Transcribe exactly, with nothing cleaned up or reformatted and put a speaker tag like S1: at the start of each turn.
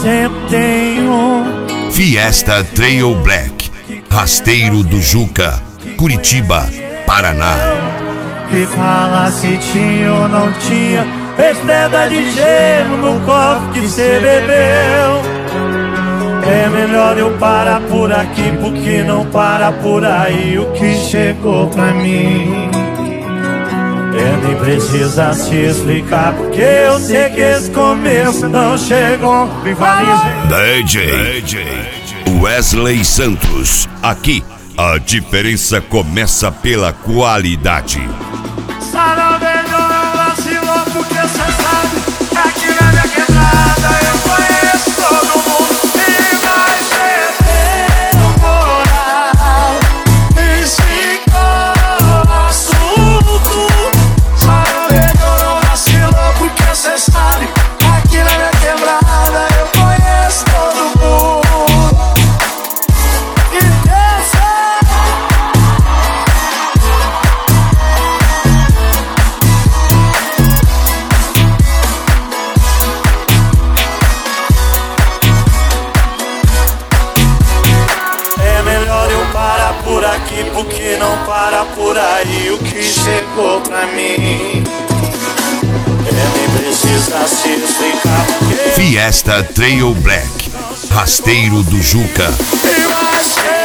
S1: sempre tem um.
S2: Fiesta Trail Black, Rasteiro do Juca, Curitiba, Paraná.
S1: Que fala se tinha ou não tinha estrela de gelo no copo que cê bebeu. É melhor eu parar por aqui, porque não para por aí o que chegou pra mim. É, nem precisa se explicar, porque eu sei que esse começo não chegou.
S2: D J Wesley Santos, aqui a diferença começa pela qualidade.
S1: Sarau melhor eu vacilou, porque cê sabe, aqui na minha quebrada eu conheço todo mundo. E vai ser teu moral, esse assunto. Sarau melhor eu vacilou, porque cê sabe, aqui na minha quebrada eu conheço todo mundo. E essa por aqui, porque não para por aí o que chegou pra mim. É, nem precisa se explicar, porque
S2: Fiesta Trail Black, Rasteiro do Juca.
S1: eu achei